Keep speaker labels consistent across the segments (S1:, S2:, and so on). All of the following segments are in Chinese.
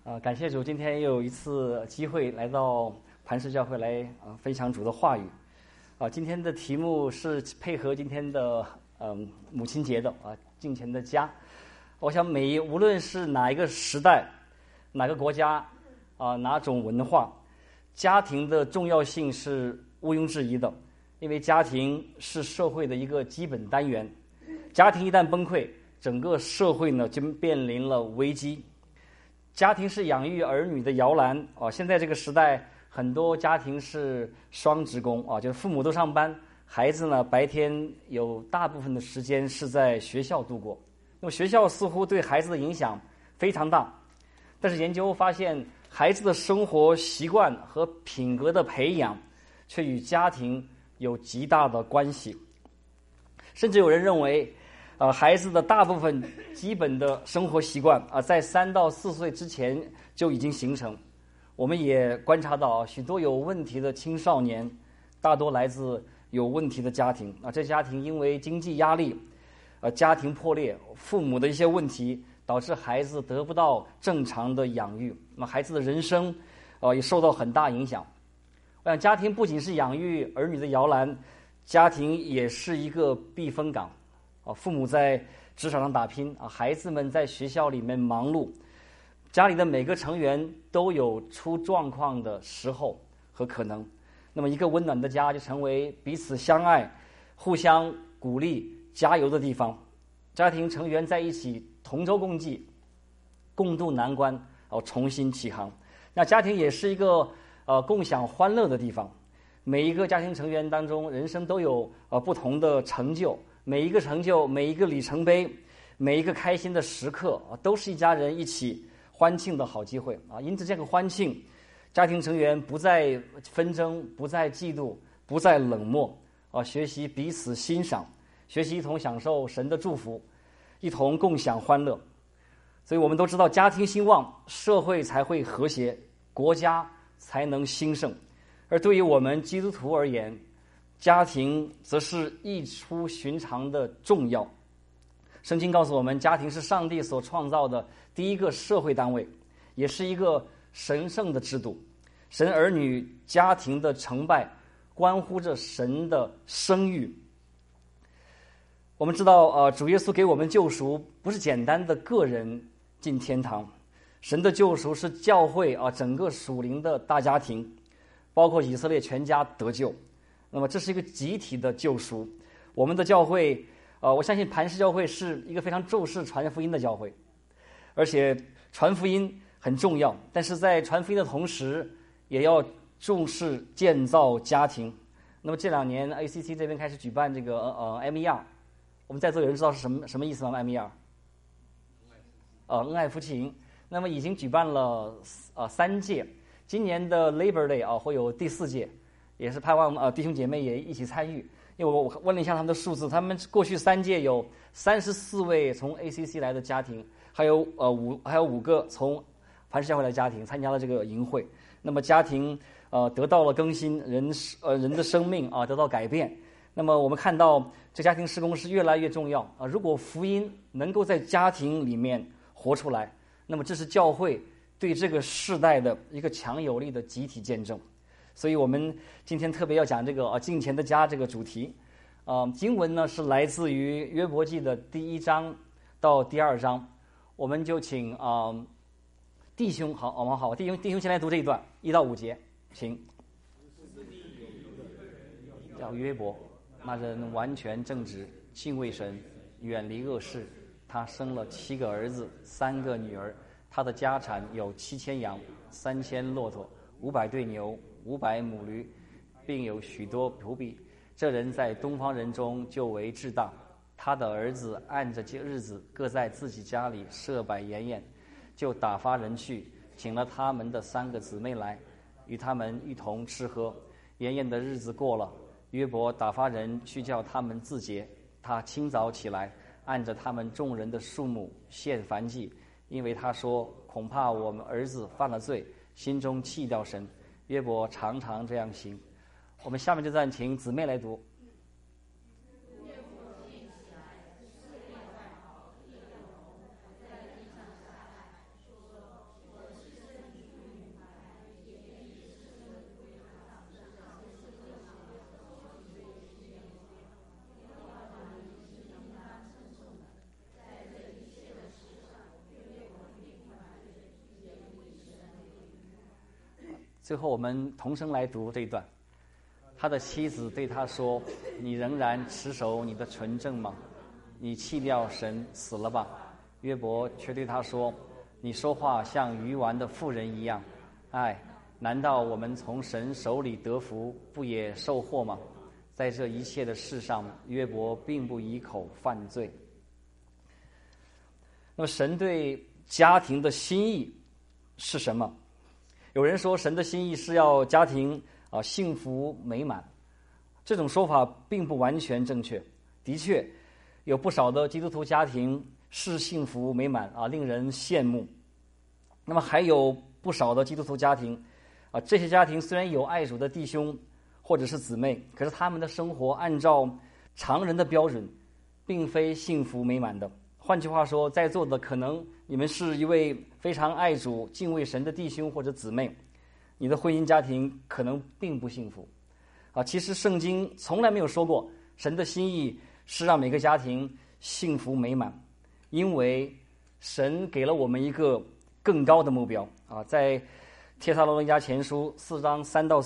S1: 感谢主，今天又有一次机会来到磐石教会来分享主的话语。今天的题目是配合今天的母亲节的敬虔的家。我想无论是哪一个时代、哪个国家哪种文化，家庭的重要性是毋庸置疑的，因为家庭是社会的一个基本单元。家庭一旦崩溃，整个社会呢就面临了危机。家庭是养育儿女的摇篮现在这个时代，很多家庭是双职工就是父母都上班，孩子呢白天有大部分的时间是在学校度过。那么学校似乎对孩子的影响非常大，但是研究发现，孩子的生活习惯和品格的培养却与家庭有极大的关系。甚至有人认为孩子的大部分基本的生活习惯在3到4岁之前就已经形成。我们也观察到许多有问题的青少年大多来自有问题的家庭这家庭因为经济压力家庭破裂，父母的一些问题导致孩子得不到正常的养育，那么孩子的人生也受到很大影响。我想家庭不仅是养育儿女的摇篮，家庭也是一个避风港父母在职场上打拼孩子们在学校里面忙碌，家里的每个成员都有出状况的时候和可能。那么一个温暖的家就成为彼此相爱、互相鼓励、加油的地方。家庭成员在一起同舟共济，共度难关重新起航。那家庭也是一个共享欢乐的地方。每一个家庭成员当中，人生都有不同的成就，每一个成就，每一个里程碑，每一个开心的时刻都是一家人一起欢庆的好机会因此这个欢庆，家庭成员不再纷争，不再嫉妒，不再冷漠学习彼此欣赏，学习一同享受神的祝福，一同共享欢乐。所以我们都知道，家庭兴旺，社会才会和谐，国家才能兴盛。而对于我们基督徒而言，家庭则是异出寻常的重要。圣经告诉我们，家庭是上帝所创造的第一个社会单位，也是一个神圣的制度。神儿女家庭的成败关乎着神的声誉。我们知道主耶稣给我们救赎不是简单的个人进天堂，神的救赎是教会整个属灵的大家庭，包括以色列全家得救。那么这是一个集体的救赎。我们的教会我相信磐石教会是一个非常重视传福音的教会，而且传福音很重要，但是在传福音的同时也要重视建造家庭。那么这2年 ACC 这边开始举办这个MER， 我们在座有人知道是什么意思吗？ MER 恩爱夫妻营。那么已经举办了3届，今年的 Labor Day 会有第4届，也是盼望弟兄姐妹也一起参与。因为我问了一下他们的数字，他们过去3届有34位从 ACC 来的家庭，还有5个从磐石教会来的家庭参加了这个营会。那么家庭得到了更新，人的生命得到改变。那么我们看到这家庭事工是越来越重要如果福音能够在家庭里面活出来，那么这是教会对这个世代的一个强有力的集体见证。所以我们今天特别要讲这个敬虔的家这个主题。经文呢是来自于约伯记的第1章到第2章。我们就请弟兄弟兄先来读这一段1到5节，请。叫约伯，那人完全正直，敬畏神，远离恶事。他生了7个儿子，3个女儿。他的家产有7000羊，3000骆驼，500对牛，500母驴，并有许多仆婢。这人在东方人中就为至大。他的儿子按着日子各在自己家里设摆筵宴，就打发人去，请了他们的3个姊妹来，与他们一同吃喝。筵宴的日子过了，约伯打发人去叫他们自洁。他清早起来，按着他们众人的数目献燔祭，因为他说，恐怕我们儿子犯了罪，心中弃掉神。约伯常常这样行。我们下面就暂请姊妹来读。 最后我们同声来读这一段。他的妻子对他说：“你仍然持守你的纯正吗？你弃掉神死了吧？”约伯却对他说：“你说话像愚顽的妇人一样。哎，难道我们从神手里得福，不也受祸吗？”在这一切的事上，约伯并不以口犯罪。那么神对家庭的心意是什么？有人说神的心意是要家庭幸福美满，这种说法并不完全正确。的确有不少的基督徒家庭是幸福美满令人羡慕。那么还有不少的基督徒家庭这些家庭虽然有爱主的弟兄或者是姊妹，可是他们的生活按照常人的标准并非幸福美满的。换句话说，在座的可能你们是一位非常爱主敬畏神的弟兄或者姊妹，你的婚姻家庭可能并不幸福其实圣经从来没有说过神的心意是让每个家庭幸福美满，因为神给了我们一个更高的目标在帖撒罗尼迦前书4章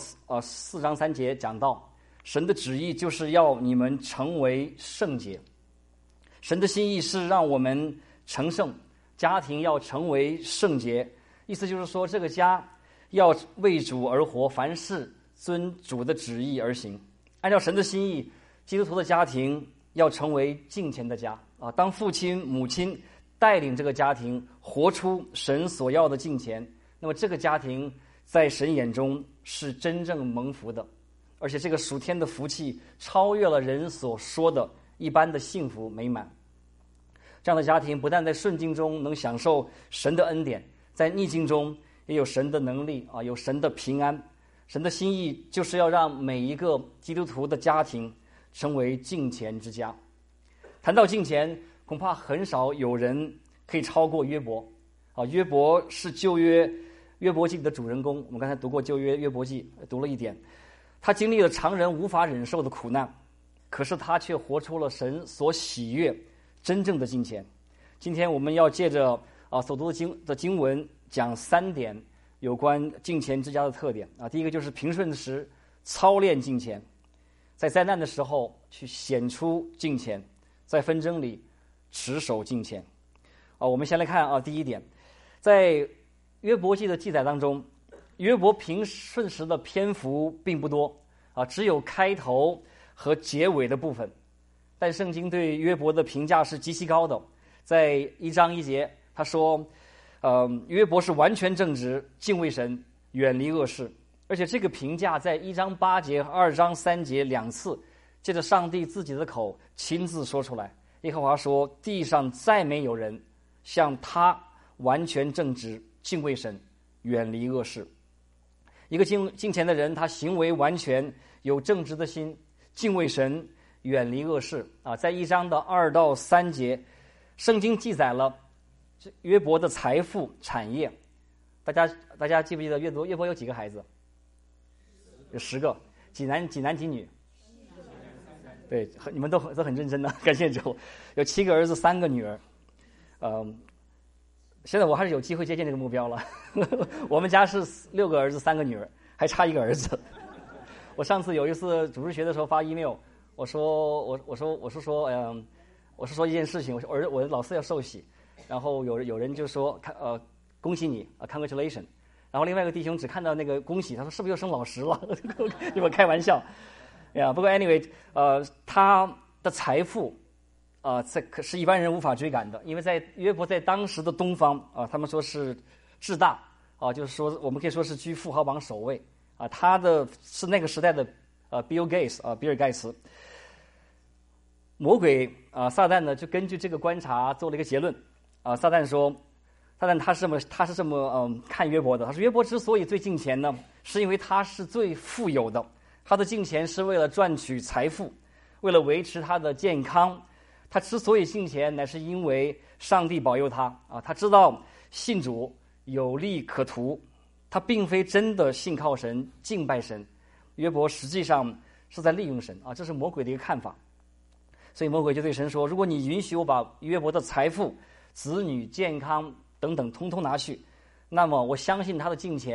S1: 3节讲到，神的旨意就是要你们成为圣洁。神的心意是让我们成圣，家庭要成为圣洁，意思就是说这个家要为主而活，凡事遵主的旨意而行。按照神的心意，基督徒的家庭要成为敬虔的家当父亲母亲带领这个家庭活出神所要的敬虔，那么这个家庭在神眼中是真正蒙福的，而且这个属天的福气超越了人所说的一般的幸福美满。这样的家庭不但在顺境中能享受神的恩典，在逆境中也有神的能力有神的平安。神的心意就是要让每一个基督徒的家庭成为敬虔之家。谈到敬虔，恐怕很少有人可以超过约伯约伯是旧约约伯记的主人公。我们刚才读过旧约约伯记，读了一点，他经历了常人无法忍受的苦难，可是他却活出了神所喜悦真正的敬虔。今天我们要借着所读的经文讲3点有关敬虔之家的特点第一个就是平顺时操练敬虔，在灾难的时候去显出敬虔，在纷争里持守敬虔我们先来看第一点，在约伯记的记载当中，约伯平顺时的篇幅并不多只有开头和结尾的部分，但圣经对约伯的评价是极其高的。在1章1节他说约伯是完全正直，敬畏神，远离恶事。而且这个评价在1章8节和2章3节2次借着上帝自己的口亲自说出来。耶和华说，地上再没有人像他完全正直，敬畏神，远离恶事。一个敬虔的人，他行为完全，有正直的心，敬畏神，远离恶事在1章的2到3节，圣经记载了约伯的财富产业。大家记不记得约伯有几个孩子？有10个，几男几女？对，你们都很认真的，感谢主。有7个儿子3个女儿。现在我还是有机会接近这个目标了。我们家是6个儿子3个女儿，还差1个儿子。我上次有一次主日学的时候发 email， 我是说一件事情，我的老四要受洗，然后有人就说恭喜你congratulation， 然后另外一个弟兄只看到那个恭喜，他说是不是又升老师了？跟我开玩笑呀。不过 anyway， 他的财富这可是一般人无法追赶的，因为在约伯在当时的东方他们说是至大就是说我们可以说是居富豪榜首位他的是那个时代的Bill Gates比尔盖茨。魔鬼撒旦呢就根据这个观察做了一个结论撒旦他是这么看约伯的。他说约伯之所以最敬虔呢，是因为他是最富有的，他的敬虔是为了赚取财富，为了维持他的健康。他之所以敬虔，乃是因为上帝保佑他他知道信主有利可图，他并非真的信靠神敬拜神。约伯实际上是在利用神这是魔鬼的一个看法。所以魔鬼就对神说，如果你允许我把约伯的财富、子女、健康等等通通拿去，那么我相信他的敬虔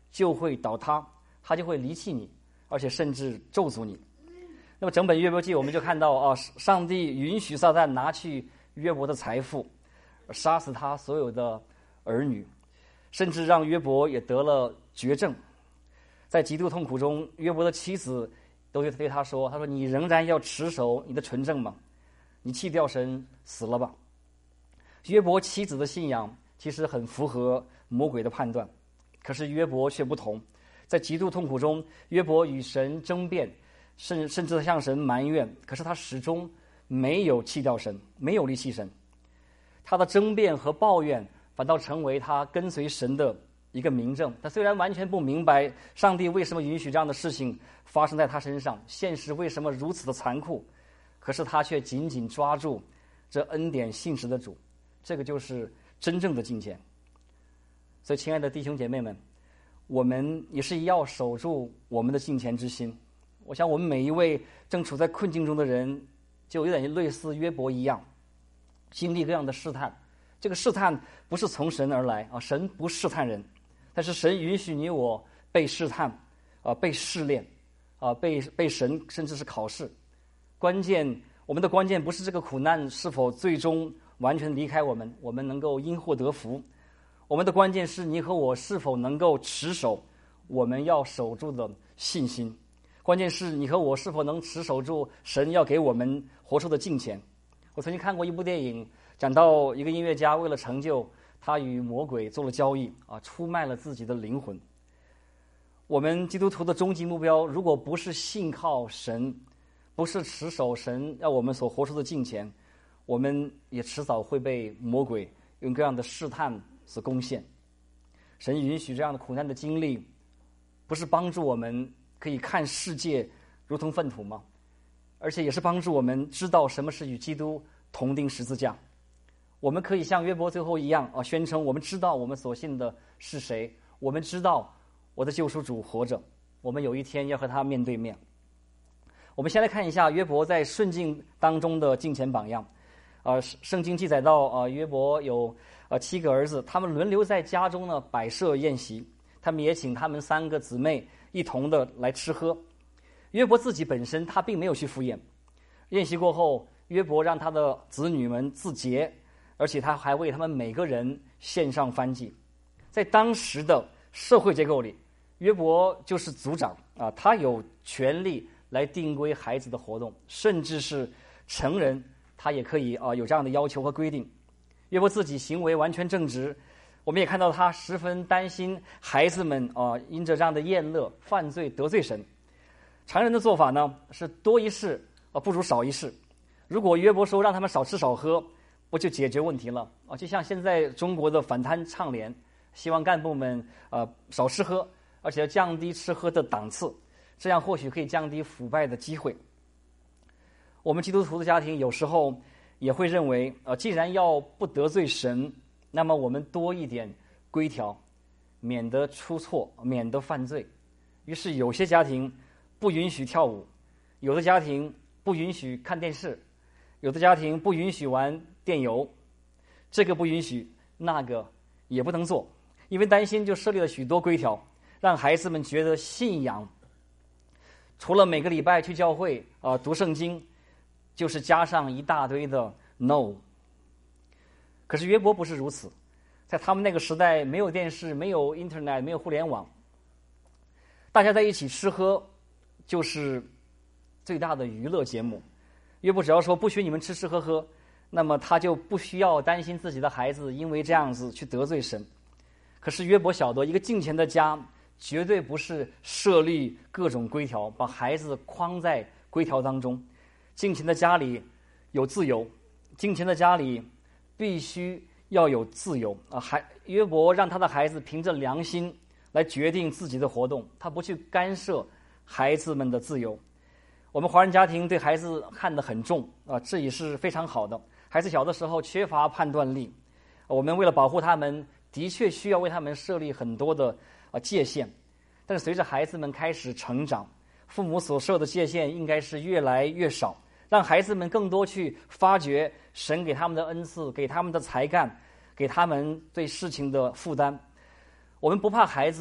S1: 就会倒塌，他就会离弃你，而且甚至咒诅你。那么整本约伯记我们就看到啊，上帝允许撒旦拿去约伯的财富，杀死他所有的儿女，甚至让约伯也得了绝症。在极度痛苦中，约伯的妻子都对他说：“他说你仍然要持守你的纯正吗？你弃掉神死了吧？”约伯妻子的信仰其实很符合魔鬼的判断，可是约伯却不同。在极度痛苦中，约伯与神争辩，甚至向神埋怨，可是他始终没有弃掉神，没有离弃神。他的争辩和抱怨反倒成为他跟随神的一个明证。他虽然完全不明白上帝为什么允许这样的事情发生在他身上，现实为什么如此的残酷，可是他却紧紧抓住这恩典信实的主。这个就是真正的敬虔。所以亲爱的弟兄姐妹们，我们也是要守住我们的敬虔之心。我想我们每一位正处在困境中的人，就有点类似约伯一样，经历各样的试探。这个试探不是从神而来啊，神不试探人，但是神允许你我被试探被试炼被神甚至是考试。我们的关键不是这个苦难是否最终完全离开我们，我们能够因祸得福。我们的关键是你和我是否能够持守我们要守住的信心。关键是你和我是否能持守住神要给我们活出的敬虔。我曾经看过一部电影，讲到一个音乐家为了成就，他与魔鬼做了交易出卖了自己的灵魂。我们基督徒的终极目标，如果不是信靠神，不是持守神要我们所活出的敬虔，我们也迟早会被魔鬼用各样的试探所攻陷。神允许这样的苦难的经历，不是帮助我们可以看世界如同粪土吗？而且也是帮助我们知道什么是与基督同钉十字架。我们可以像约伯最后一样宣称我们知道我们所信的是谁，我们知道我的救赎主活着，我们有一天要和他面对面。我们先来看一下约伯在顺境当中的敬虔榜样。圣经记载到约伯有7个儿子，他们轮流在家中呢摆设宴席，他们也请他们3个姊妹一同的来吃喝。约伯自己本身他并没有去赴宴，宴席过后，约伯让他的子女们自洁，而且他还为他们每个人献上燔祭。在当时的社会结构里，约伯就是族长他有权利来定规孩子的活动，甚至是成人他也可以有这样的要求和规定。约伯自己行为完全正直，我们也看到他十分担心孩子们因着这样的宴乐犯罪得罪神。常人的做法呢是多一事不如少一事。如果约伯说让他们少吃少喝，不就解决问题了就像现在中国的反贪倡廉，希望干部们少吃喝，而且要降低吃喝的档次，这样或许可以降低腐败的机会。我们基督徒的家庭有时候也会认为既然要不得罪神，那么我们多一点规条，免得出错，免得犯罪。于是有些家庭不允许跳舞，有的家庭不允许看电视，有的家庭不允许玩电游，这个不允许，那个也不能做，因为担心就设立了许多规条，让孩子们觉得信仰除了每个礼拜去教会读圣经，就是加上一大堆的 no。 可是约伯不是如此，在他们那个时代，没有电视，没有 internet， 没有互联网，大家在一起吃喝就是最大的娱乐节目。约伯只要说不许你们吃吃喝喝，那么他就不需要担心自己的孩子因为这样子去得罪神。可是约伯晓得，一个敬虔的家绝对不是设立各种规条，把孩子框在规条当中。敬虔的家里有自由，敬虔的家里必须要有自由约伯让他的孩子凭着良心来决定自己的活动，他不去干涉孩子们的自由。我们华人家庭对孩子看得很重这也是非常好的。孩子小的时候缺乏判断力，我们为了保护他们，的确需要为他们设立很多的界限。但是随着孩子们开始成长，父母所设的界限应该是越来越少，让孩子们更多去发掘神给他们的恩赐，给他们的才干，给他们对事情的负担。我们不怕孩子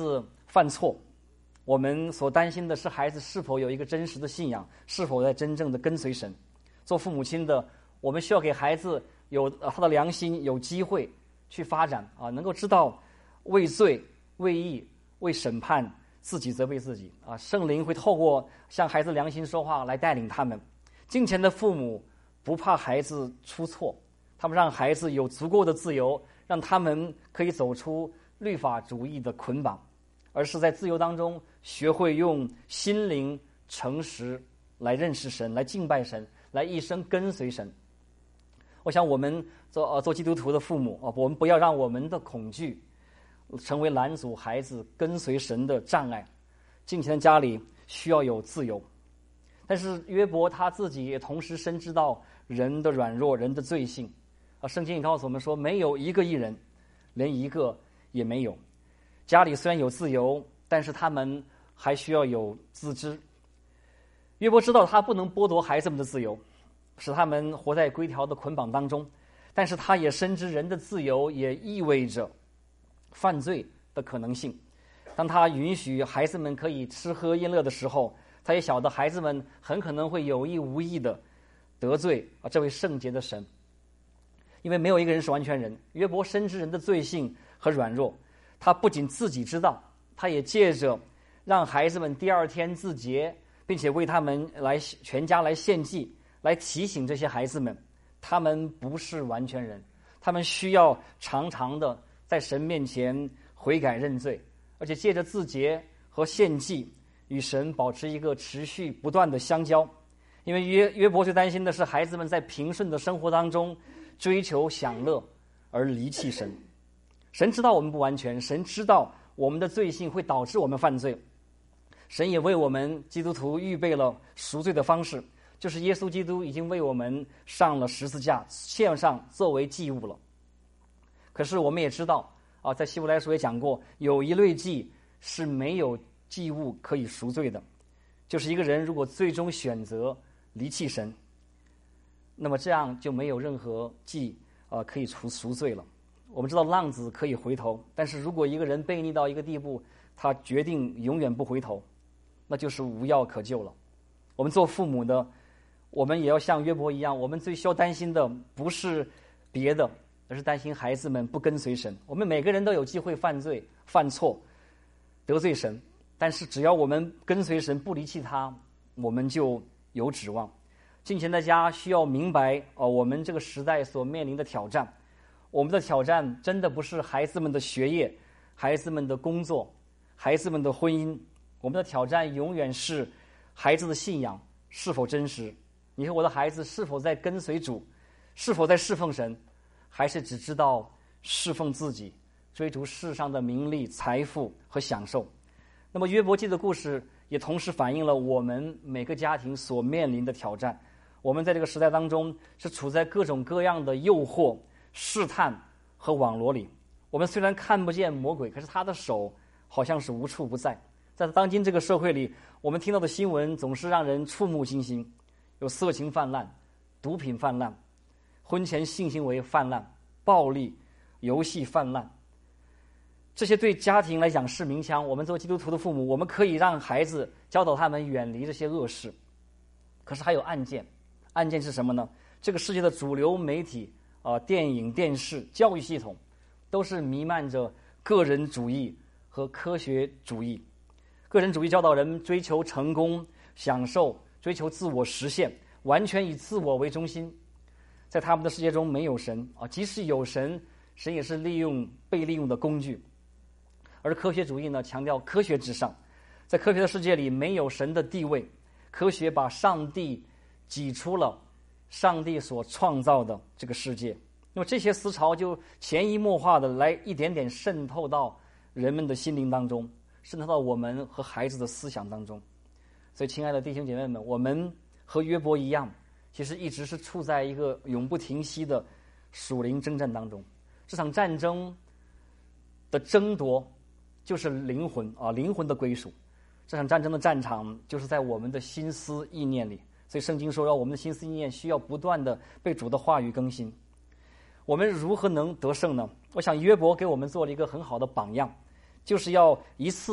S1: 犯错。我们所担心的是孩子是否有一个真实的信仰，是否在真正的跟随神。做父母亲的，我们需要给孩子有他的良心，有机会去发展啊，能够知道为罪、为义、为审判自己责备自己啊。圣灵会透过向孩子良心说话来带领他们。敬虔的父母不怕孩子出错，他们让孩子有足够的自由，让他们可以走出律法主义的捆绑，而是在自由当中学会用心灵诚实来认识神，来敬拜神，来一生跟随神。我想我们做基督徒的父母我们不要让我们的恐惧成为拦阻孩子跟随神的障碍。敬虔的家里需要有自由，但是约伯他自己也同时深知到人的软弱，人的罪性圣经也告诉我们说，没有一个义人，连一个也没有。家里虽然有自由，但是他们还需要有自知。约伯知道他不能剥夺孩子们的自由，使他们活在规条的捆绑当中，但是他也深知人的自由也意味着犯罪的可能性。当他允许孩子们可以吃喝宴乐的时候，他也晓得孩子们很可能会有意无意的得罪这位圣洁的神。因为没有一个人是完全人，约伯深知人的罪性和软弱，他不仅自己知道，他也借着让孩子们第二天自洁，并且为他们全家来献祭，来提醒这些孩子们，他们不是完全人，他们需要常常的在神面前悔改认罪，而且借着自洁和献祭与神保持一个持续不断的相交。因为约伯最担心的是孩子们在平顺的生活当中追求享乐而离弃神。神知道我们不完全，神知道我们的罪性会导致我们犯罪，神也为我们基督徒预备了赎罪的方式，就是耶稣基督已经为我们上了十字架，献上作为祭物了。可是我们也知道在希伯来书也讲过，有一类祭是没有祭物可以赎罪的，就是一个人如果最终选择离弃神，那么这样就没有任何祭可以赎罪了。我们知道浪子可以回头，但是如果一个人悖逆到一个地步，他决定永远不回头，那就是无药可救了。我们做父母的，我们也要像约伯一样，我们最需要担心的不是别的，而是担心孩子们不跟随神。我们每个人都有机会犯罪、犯错、得罪神，但是只要我们跟随神，不离弃他，我们就有指望。敬虔的家需要明白我们这个时代所面临的挑战。我们的挑战真的不是孩子们的学业、孩子们的工作、孩子们的婚姻，我们的挑战永远是孩子的信仰是否真实。你和我的孩子是否在跟随主，是否在侍奉神，还是只知道侍奉自己，追逐世上的名利、财富和享受。那么约伯记的故事也同时反映了我们每个家庭所面临的挑战。我们在这个时代当中是处在各种各样的诱惑、试探和网罗里。我们虽然看不见魔鬼，可是他的手好像是无处不在。在当今这个社会里，我们听到的新闻总是让人触目惊心，有色情泛滥、毒品泛滥、婚前性行为泛滥、暴力、游戏泛滥。这些对家庭来讲是鸣枪。我们作为基督徒的父母，我们可以让孩子教导他们远离这些恶事。可是还有暗箭，暗箭是什么呢？这个世界的主流媒体电影、电视、教育系统都是弥漫着个人主义和科学主义。个人主义教导人追求成功、享受、追求自我实现，完全以自我为中心。在他们的世界中没有神即使有神，神也是被利用的工具。而科学主义呢，强调科学至上，在科学的世界里没有神的地位，科学把上帝挤出了上帝所创造的这个世界。那么这些思潮就潜移默化的来一点点渗透到人们的心灵当中，渗透到我们和孩子的思想当中。所以亲爱的弟兄姐妹们，我们和约伯一样，其实一直是处在一个永不停息的属灵征战当中。这场战争的争夺就是灵魂的归属。这场战争的战场就是在我们的心思意念里。所以圣经说，让我们的心思意念需要不断的被主的话语更新。我们如何能得胜呢？我想约伯给我们做了一个很好的榜样，就是要一次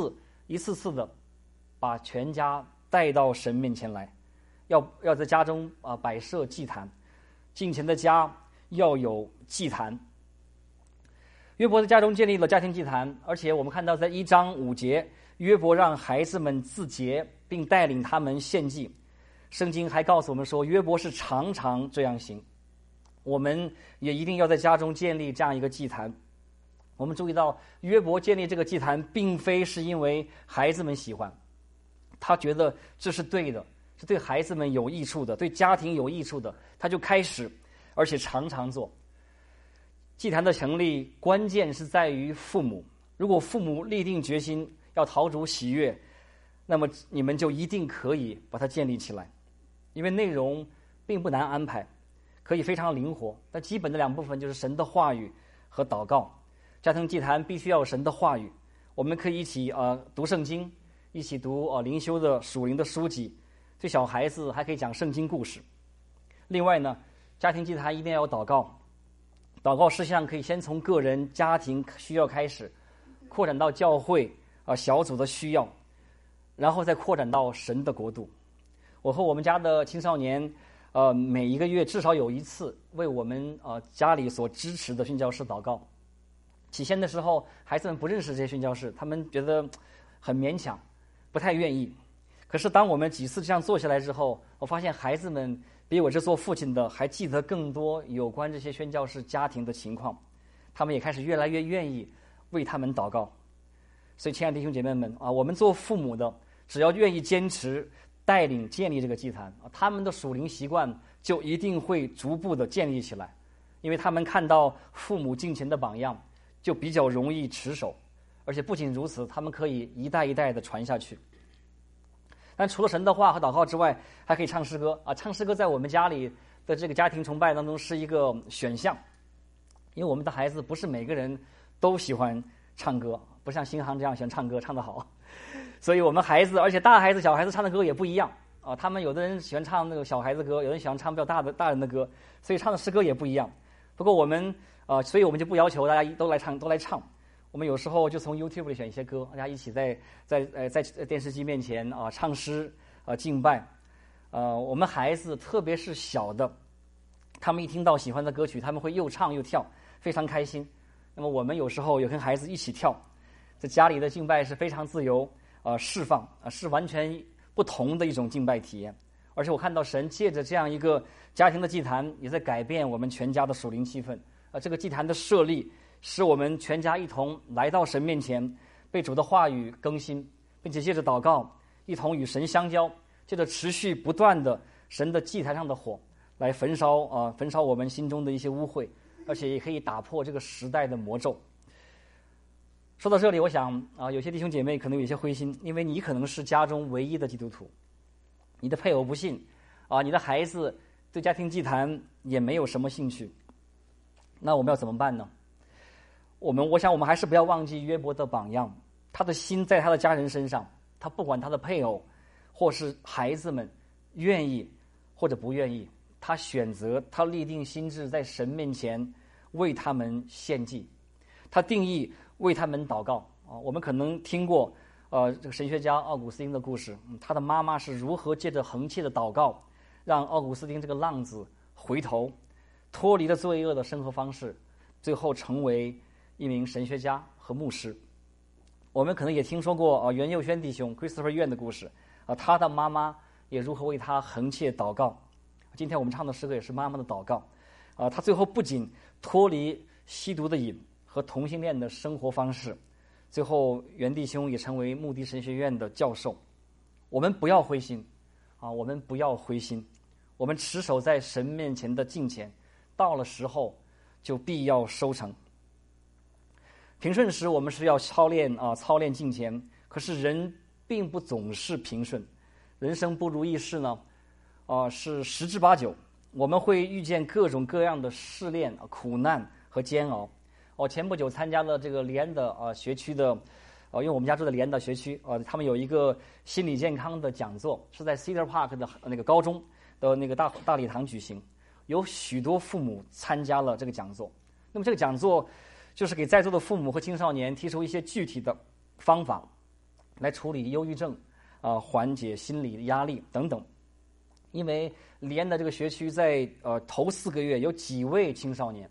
S1: 一次次的把全家带到神面前来，要在家中摆设祭坛，敬虔的家要有祭坛。约伯在家中建立了家庭祭坛，而且我们看到在1章5节，约伯让孩子们自洁，并带领他们献祭。圣经还告诉我们说，约伯是常常这样行。我们也一定要在家中建立这样一个祭坛。我们注意到，约伯建立这个祭坛，并非是因为孩子们喜欢，他觉得这是对的，是对孩子们有益处的，对家庭有益处的，他就开始，而且常常做。祭坛的成立，关键是在于父母。如果父母立定决心要讨主喜悦，那么你们就一定可以把它建立起来。因为内容并不难安排，可以非常灵活。但基本的2部分就是神的话语和祷告。家庭祭坛必须要有神的话语，我们可以一起读圣经，一起读灵修的属灵的书籍，对小孩子还可以讲圣经故事。另外呢，家庭祭坛一定要有祷告。祷告事项可以先从个人家庭需要开始，扩展到教会小组的需要，然后再扩展到神的国度。我和我们家的青少年每一个月至少有1次为我们家里所支持的宣教士祷告。起先的时候，孩子们不认识这些宣教士，他们觉得很勉强，不太愿意。可是当我们几次这样做下来之后，我发现孩子们比我这做父亲的还记得更多有关这些宣教士家庭的情况，他们也开始越来越愿意为他们祷告。所以亲爱的弟兄姐妹们我们做父母的，只要愿意坚持带领建立这个祭坛，他们的属灵习惯就一定会逐步的建立起来，因为他们看到父母敬虔的榜样，就比较容易持守，而且不仅如此，他们可以一代一代的传下去。但除了神的话和祷告之外，还可以唱诗歌唱诗歌在我们家里的这个家庭崇拜当中是一个选项，因为我们的孩子不是每个人都喜欢唱歌，不像新航这样喜欢唱歌唱得好，所以我们孩子，而且大孩子小孩子唱的歌也不一样他们有的人喜欢唱那个小孩子歌，有人喜欢唱比较大人的歌，所以唱的诗歌也不一样。不过我们所以我们就不要求大家都来唱。我们有时候就从 YouTube 里选一些歌，大家一起在电视机面前唱诗敬拜。我们孩子特别是小的，他们一听到喜欢的歌曲，他们会又唱又跳，非常开心。那么我们有时候也跟孩子一起跳，在家里的敬拜是非常自由释放是完全不同的一种敬拜体验。而且我看到神借着这样一个家庭的祭坛，也在改变我们全家的属灵气氛这个祭坛的设立，使我们全家一同来到神面前，被主的话语更新，并且借着祷告一同与神相交，借着持续不断的神的祭坛上的火来焚烧我们心中的一些污秽，而且也可以打破这个时代的魔咒。说到这里，我想有些弟兄姐妹可能有一些灰心，因为你可能是家中唯一的基督徒，你的配偶不信你的孩子对家庭祭坛也没有什么兴趣，那我们要怎么办呢？我想我们还是不要忘记约伯的榜样，他的心在他的家人身上，他不管他的配偶或是孩子们愿意或者不愿意，他选择他立定心志在神面前为他们献祭，他定义为他们祷告我们可能听过这个神学家奥古斯丁的故事，他的妈妈是如何借着恒切的祷告，让奥古斯丁这个浪子回头，脱离了罪恶的生活方式，最后成为一名神学家和牧师。我们可能也听说过袁佑轩弟兄 Christopher Yuan 的故事他的妈妈也如何为他恒切祷告。今天我们唱的诗歌也是妈妈的祷告他最后不仅脱离吸毒的瘾和同性恋的生活方式，最后袁弟兄也成为牧地神学院的教授。我们不要灰心我们不要灰心，我们持守在神面前的敬虔，到了时候就必要收成。平顺时我们是要操练敬虔，可是人并不总是平顺，人生不如意事呢是10之8九，我们会遇见各种各样的试炼苦难和煎熬。前不久参加了这个里安的学区的因为我们家住在里安的学区他们有一个心理健康的讲座，是在 Cedar Park 的那个高中的那个大礼堂举行，有许多父母参加了这个讲座。那么这个讲座就是给在座的父母和青少年提出一些具体的方法， 来处理忧郁症，缓解心理压力等等。因为李安的这个学区在头4个月有几位青少年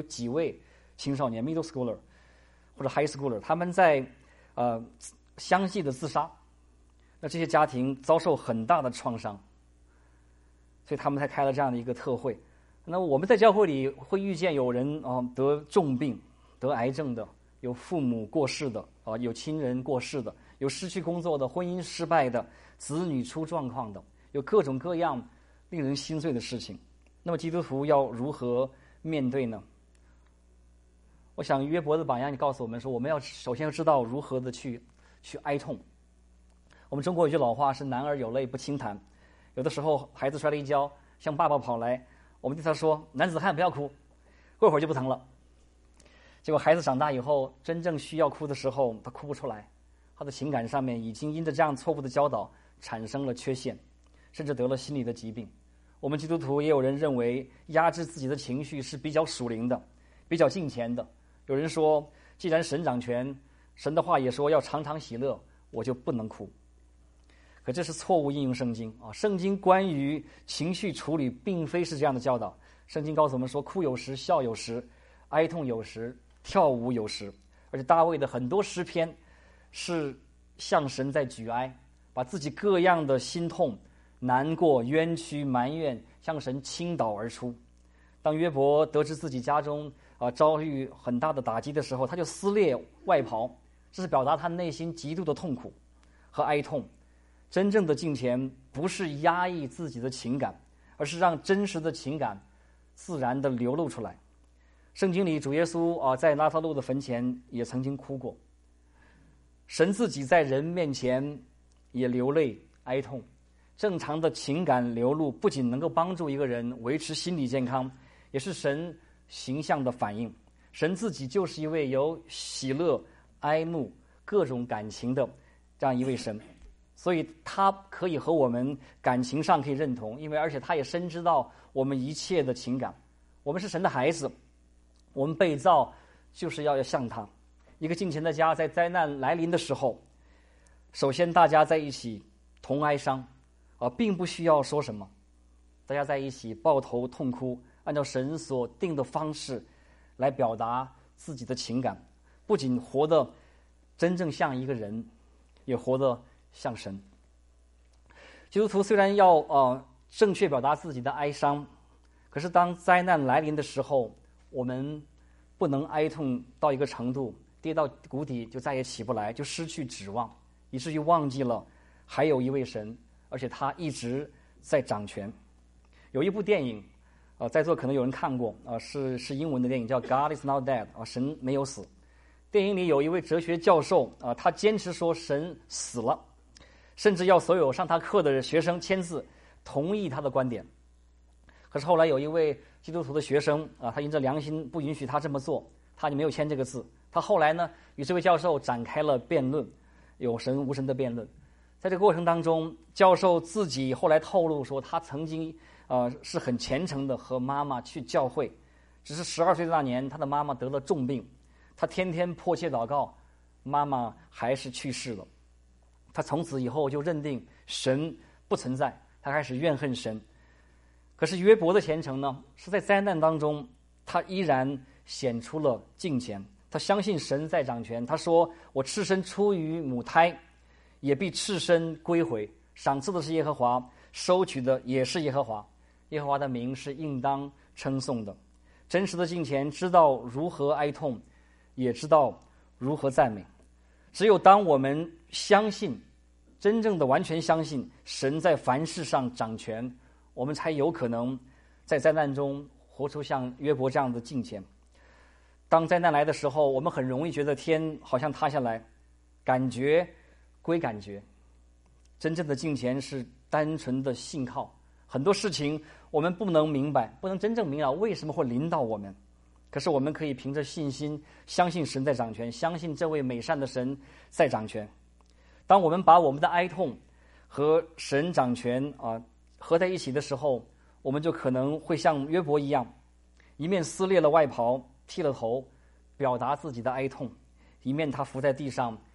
S1: middle schooler 或者 high schooler 他们在相继的自杀，那这些家庭遭受很大的创伤，所以他们才开了这样的一个特会。那我们在教会里会遇见有人得重病、得癌症的，有父母过世的，有亲人过世的，有失去工作的，婚姻失败的，子女出状况的，有各种各样令人心碎的事情。那么基督徒要如何面对呢？我想约伯的榜样告诉我们说，我们要首先要知道如何的去哀痛。我们中国有句老话是男儿有泪不轻弹，有的时候孩子摔了一跤，向爸爸跑来，我们对他说男子汉不要哭，过会儿就不疼了。结果孩子长大以后真正需要哭的时候他哭不出来，他的情感上面已经因着这样错误的教导产生了缺陷，甚至得了心理的疾病。我们基督徒也有人认为压制自己的情绪是比较属灵的，比较敬虔的。有人说既然神掌权，神的话也说要常常喜乐，我就不能哭。可这是错误应用圣经啊！圣经关于情绪处理并非是这样的教导。圣经告诉我们说，哭有时，笑有时，哀痛有时，跳舞有时。而且大卫的很多诗篇是向神在举哀，把自己各样的心痛、难过、冤屈、埋怨向神倾倒而出。当约伯得知自己家中遭遇很大的打击的时候，他就撕裂外袍，这是表达他内心极度的痛苦和哀痛。真正的敬虔不是压抑自己的情感，而是让真实的情感自然的流露出来。圣经里主耶稣在拉撒路的坟前也曾经哭过，神自己在人面前也流泪哀痛。正常的情感流露不仅能够帮助一个人维持心理健康，也是神形象的反应。神自己就是一位有喜乐、哀怒、各种感情的这样一位神，所以他可以和我们感情上可以认同，而且他也深知到我们一切的情感。我们是神的孩子，我们被造就是要像他。一个敬虔的家在灾难来临的时候，首先大家在一起同哀伤，并不需要说什么，大家在一起抱头痛哭，按照神所定的方式来表达自己的情感，不仅活得真正像一个人，也活得像神。基督徒虽然要正确表达自己的哀伤，可是当灾难来临的时候，我们不能哀痛到一个程度，跌到谷底就再也起不来，就失去指望，以至于忘记了还有一位神，而且他一直在掌权。有一部电影在座可能有人看过是英文的电影，叫 God is not dead 神没有死。电影里有一位哲学教授他坚持说神死了，甚至要所有上他课的学生签字同意他的观点。可是后来有一位基督徒的学生他因着良心不允许他这么做，他就没有签这个字。他后来呢与这位教授展开了辩论，有神无神的辩论。在这个过程当中，教授自己后来透露说，他曾经是很虔诚的和妈妈去教会，只是12岁的那年他的妈妈得了重病，他天天迫切祷告，妈妈还是去世了。他从此以后就认定神不存在，他开始怨恨神。可是约伯的虔诚呢，是在灾难当中他依然显出了敬虔，他相信神在掌权。他说，我赤身出于母胎，也必赤身归回，赏赐的是耶和华，收取的也是耶和华，耶和华的名是应当称颂的。真实的敬虔知道如何哀痛，也知道如何赞美。只有当我们相信，真正的完全相信神在凡事上掌权，我们才有可能在灾难中活出像约伯这样的敬虔。当灾难来的时候，我们很容易觉得天好像塌下来，感觉归感觉。真正的敬虔是单纯的信靠，很多事情我们不能明白，不能真正明了为什么会临到我们，可是我们可以凭着信心相信神在掌权，相信这位美善的神在掌权。当我们把我们的哀痛和神掌权合在一起的时候，我们就可能会像约伯一样，一面撕裂了外袍，剃了头，表达自己的哀痛，一面他伏在地上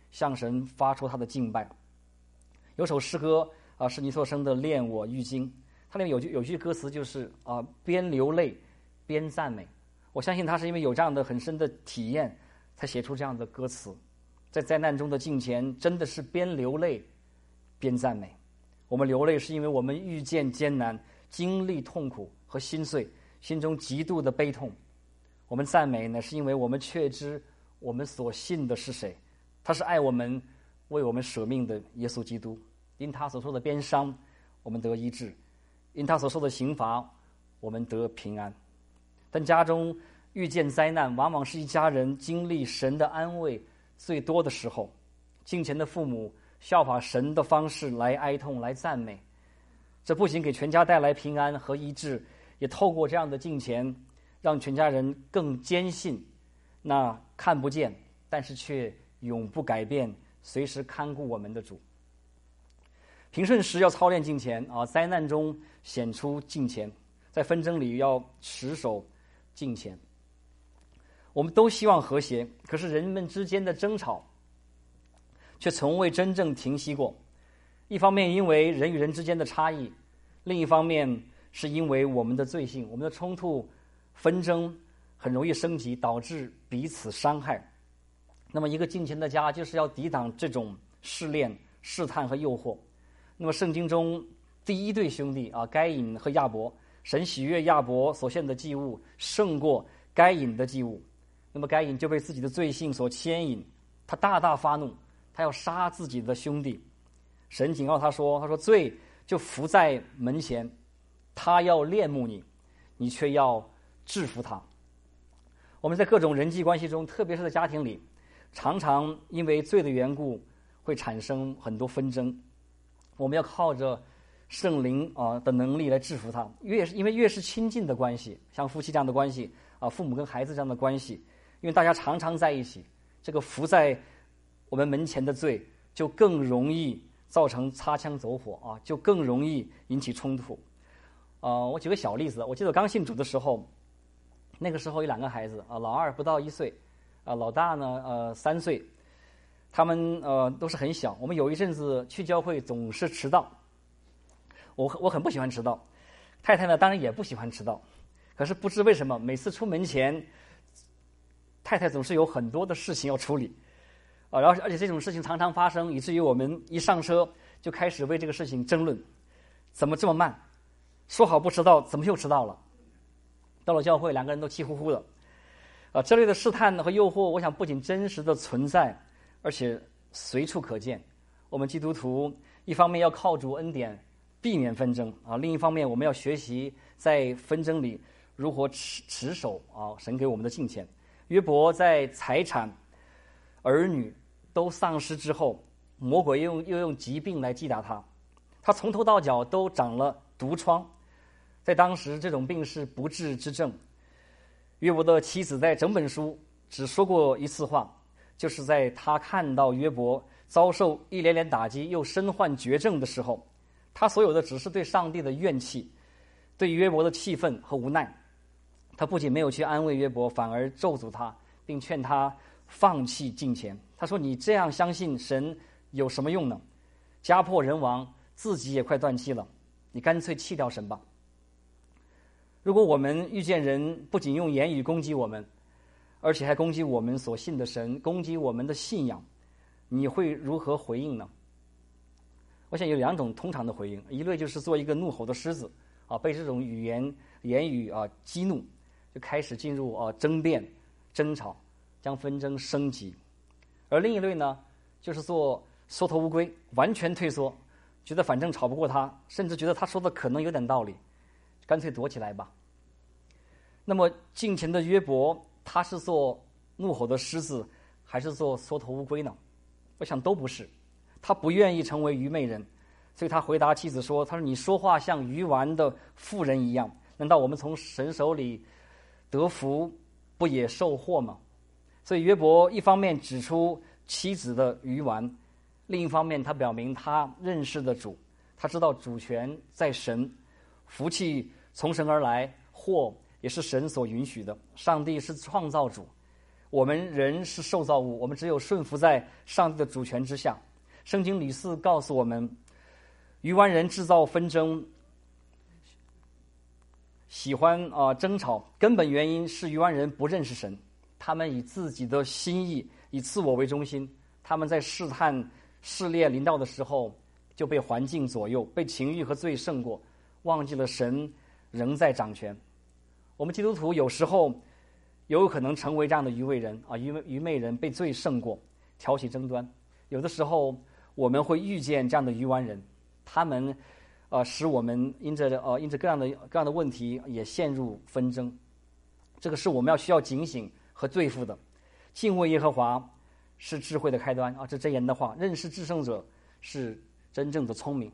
S1: 向神发出他的敬拜。有首诗歌是尼索生的《恋我郁经》，它里面有句歌词就是边流泪边赞美。我相信他是因为有这样的很深的体验，才写出这样的歌词。在灾难中的敬虔，真的是边流泪边赞美。我们流泪是因为我们遇见艰难，经历痛苦和心碎，心中极度的悲痛。我们赞美呢，是因为我们确知我们所信的是谁，他是爱我们、为我们舍命的耶稣基督。因他所受的鞭伤，我们得医治；因他所受的刑罚，我们得平安。但家中遇见灾难，往往是一家人经历神的安慰最多的时候。敬虔的父母效法神的方式来哀痛、来赞美，这不仅给全家带来平安和医治，也透过这样的敬虔，让全家人更坚信那看不见但是却永不改变、随时看顾我们的主。平顺时要操练敬虔灾难中显出敬虔，在纷争里要持守敬虔。我们都希望和谐，可是人们之间的争吵却从未真正停息过。一方面因为人与人之间的差异，另一方面是因为我们的罪性，我们的冲突纷争很容易升级，导致彼此伤害。那么一个敬虔的家就是要抵挡这种试炼、试探和诱惑。那么圣经中第一对兄弟该隐和亚伯，神喜悦亚伯所献的祭物胜过该隐的祭物。那么该隐就被自己的罪性所牵引，他大大发怒，他要杀自己的兄弟。神警告他说罪就伏在门前，他要恋慕你，你却要制服他。我们在各种人际关系中，特别是在家庭里，常常因为罪的缘故会产生很多纷争。我们要靠着圣灵的能力来制服它。因为越是亲近的关系，像夫妻这样的关系父母跟孩子这样的关系，因为大家常常在一起，这个伏在我们门前的罪就更容易造成擦枪走火就更容易引起冲突。我举个小例子，我记得我刚信主的时候，那个时候有2个孩子老二不到1岁老大呢3岁。他们都是很小。我们有一阵子去教会总是迟到，我很不喜欢迟到，太太呢当然也不喜欢迟到。可是不知为什么，每次出门前，太太总是有很多的事情要处理然后而且这种事情常常发生，以至于我们一上车就开始为这个事情争论，怎么这么慢？说好不迟到，怎么又迟到了？到了教会，2个人都气呼呼的这类的试探和诱惑，我想不仅真实的存在，而且随处可见。我们基督徒一方面要靠主恩典避免纷争另一方面我们要学习在纷争里如何持守神给我们的敬虔。约伯在财产、儿女都丧失之后，魔鬼又用疾病来击打他，他从头到脚都长了毒疮。在当时，这种病是不治之症。约伯的妻子在整本书只说过一次话，就是在他看到约伯遭受一连连打击又身患绝症的时候，他所有的只是对上帝的怨气，对约伯的气愤和无奈。他不仅没有去安慰约伯，反而咒诅他，并劝他放弃敬虔。他说，你这样相信神有什么用呢？家破人亡，自己也快断气了，你干脆弃掉神吧。如果我们遇见人不仅用言语攻击我们，而且还攻击我们所信的神，攻击我们的信仰，你会如何回应呢？我想有2种通常的回应，一类就是做一个怒吼的狮子被这种言语激怒，就开始进入争辩、争吵，将纷争升级。而另一类呢，就是做缩头乌龟，完全退缩，觉得反正吵不过他，甚至觉得他说的可能有点道理，干脆躲起来吧。那么敬虔的约伯，他是做怒吼的狮子，还是做缩头乌龟呢？我想都不是。他不愿意成为愚昧人，所以他回答妻子说：“他说你说话像愚顽的妇人一样，难道我们从神手里得福，不也受祸吗？”所以约伯一方面指出妻子的愚顽，另一方面他表明他认识的主，他知道主权在神，福气从神而来，祸也是神所允许的。上帝是创造主， 我们人是受造物，我们只有顺服在上帝的主权之下。圣经屡次告诉我们，愚顽人制造纷争，喜欢争吵，根本原因是愚顽人不认识神，他们以自己的心意，以自我为中心，他们在试探试炼临到的时候，就被环境左右，被情欲和罪胜过，忘记了神仍在掌权。我们基督徒有时候有可能成为这样的愚昧人，被罪胜过，挑起争端。有的时候我们会遇见这样的愚顽人，他们使我们因着各样的问题也陷入纷争。这个是我们需要警醒和对付的。敬畏耶和华是智慧的开端这箴言的话，认识至圣者是真正的聪明。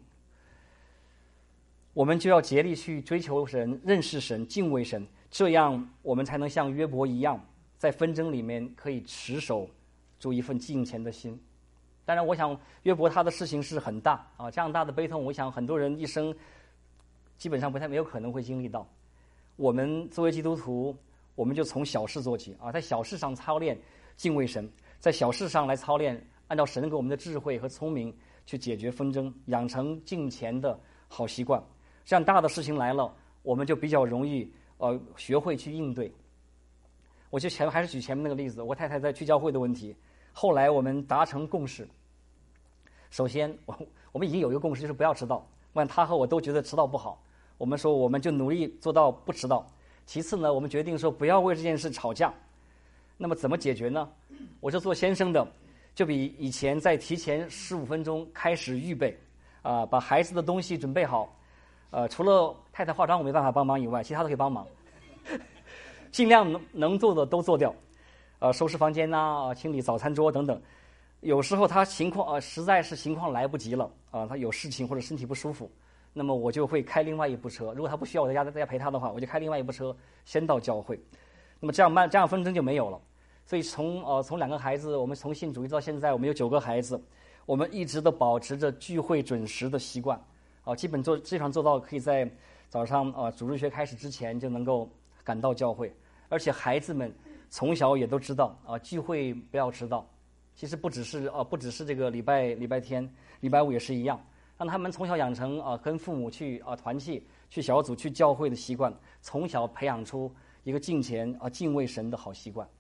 S1: 我们就要竭力去追求神，认识神，敬畏神，这样我们才能像约伯一样，在纷争里面可以持守住一份敬虔的心。当然我想约伯他的事情是很大这样大的悲痛，我想很多人一生基本上没有可能会经历到。我们作为基督徒，我们就从小事做起在小事上操练敬畏神，在小事上来操练按照神给我们的智慧和聪明去解决纷争，养成敬虔的好习惯。这样大的事情来了，我们就比较容易学会去应对。我就还是举前面那个例子，我太太在去教会的问题，后来我们达成共识。首先我们已经有一个共识，就是不要迟到。她和我都觉得迟到不好，我们说我们就努力做到不迟到。其次呢，我们决定说不要为这件事吵架。那么怎么解决呢？我就做先生的，就比以前在提前15分钟开始预备把孩子的东西准备好。除了太太化妆我没办法帮忙以外，其他都可以帮忙尽量能做的都做掉。收拾房间清理早餐桌等等。有时候他实在是情况来不及了他有事情或者身体不舒服，那么我就会开另外一部车。如果他不需要我在家陪他的话，我就开另外一部车先到教会。那么这样纷争就没有了。所以从2个孩子，我们从信主一直到现在，我们有9个孩子，我们一直都保持着聚会准时的习惯基本上做到可以在早上主日学开始之前就能够赶到教会。而且孩子们从小也都知道聚会不要迟到。其实不只是这个礼拜天、礼拜5也是一样，让他们从小养成跟父母去团契、去小组、去教会的习惯，从小培养出一个敬虔敬畏神的好习惯。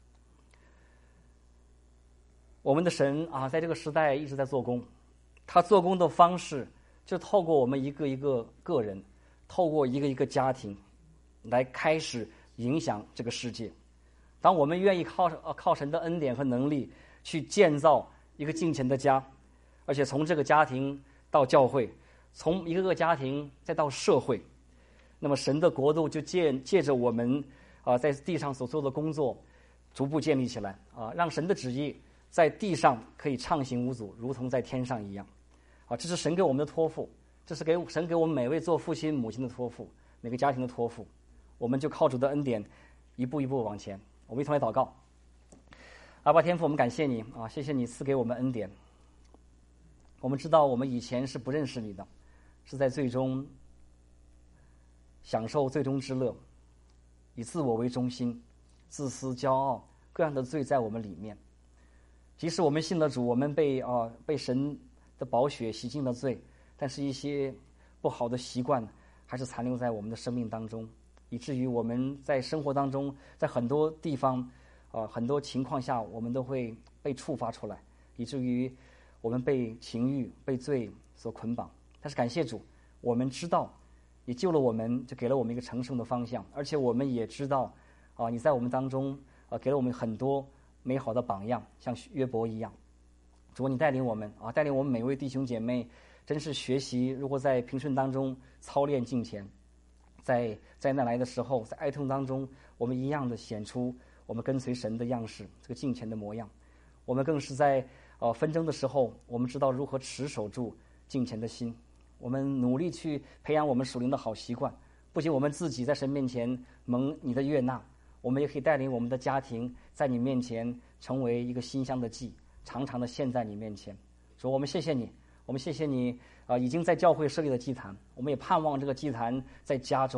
S1: 我们的神在这个时代一直在做工，他做工的方式就透过我们一个一个个人，透过一个一个家庭来开始影响这个世界。当我们愿意靠神的恩典和能力去建造一个敬虔的家，而且从这个家庭到教会，从一个个家庭再到社会，那么神的国度就借着我们在地上所做的工作逐步建立起来让神的旨意在地上可以畅行无阻，如同在天上一样这是神给我们的托付，这是神给我们每位做父亲母亲的托付，每个家庭的托付。我们就靠主的恩典一步一步往前。我们一同来祷告。阿爸天父，我们感谢你谢谢你赐给我们恩典。我们知道我们以前是不认识你的，是在最终享受最终之乐，以自我为中心，自私骄傲，各样的罪在我们里面。即使我们信了主，我们被神的宝血洗净了罪，但是一些不好的习惯还是残留在我们的生命当中，以至于我们在生活当中，在很多地方很多情况下我们都会被触发出来，以至于我们被情欲被罪所捆绑。但是感谢主，我们知道你救了我们，就给了我们一个成圣的方向，而且我们也知道你在我们当中给了我们很多美好的榜样，像约伯一样。主，你带领我们带领我们每位弟兄姐妹真是学习如果在平顺当中操练敬虔，在灾难来的时候，在哀痛当中，我们一样的显出我们跟随神的样式，这个敬虔的模样。我们更是在纷争的时候，我们知道如何持守住敬虔的心。我们努力去培养我们属灵的好习惯，不仅我们自己在神面前蒙你的悦纳，我们也可以带领我们的家庭在你面前成为一个馨香的祭，常常的献在你面前。主，我们谢谢你，我们谢谢你已经在教会设立了祭坛，我们也盼望这个祭坛在家中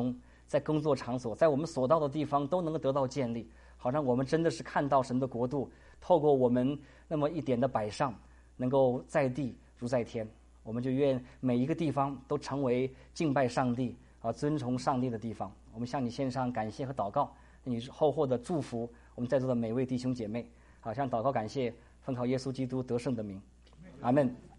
S1: 在工作场所，在我们所到的地方都能够得到建立，好像我们真的是看到神的国度，透过我们那么一点的摆上，能够在地如在天。我们就愿每一个地方都成为敬拜上帝尊崇上帝的地方。我们向你献上感谢和祷告，你厚厚的祝福我们在座的每位弟兄姐妹。向祷告感谢，奉靠耶稣基督得胜的名，阿们。